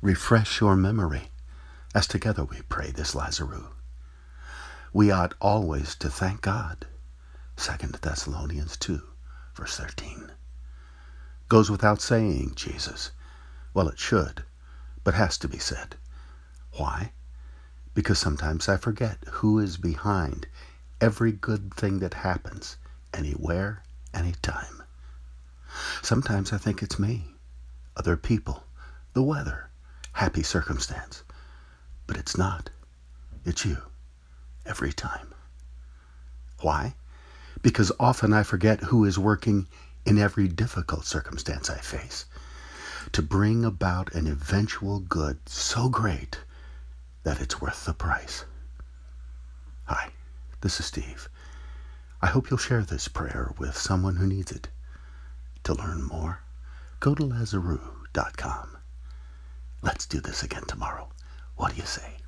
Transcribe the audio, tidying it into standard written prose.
refresh your memory as together we pray this Lazarus. We ought always to thank God. 2 Thessalonians 2, verse 13. Goes without saying, Jesus. Well, it should, but has to be said. Why? Because sometimes I forget who is behind every good thing that happens, anywhere, anytime. Sometimes I think it's me, other people, the weather, happy circumstance. But it's not. It's you, every time. Why? Because often I forget who is working in every difficult circumstance I face to bring about an eventual good so great that it's worth the price. Hi, this is Steve. I hope you'll share this prayer with someone who needs it. To learn more, go to Lazarus.com. Let's do this again tomorrow. What do you say?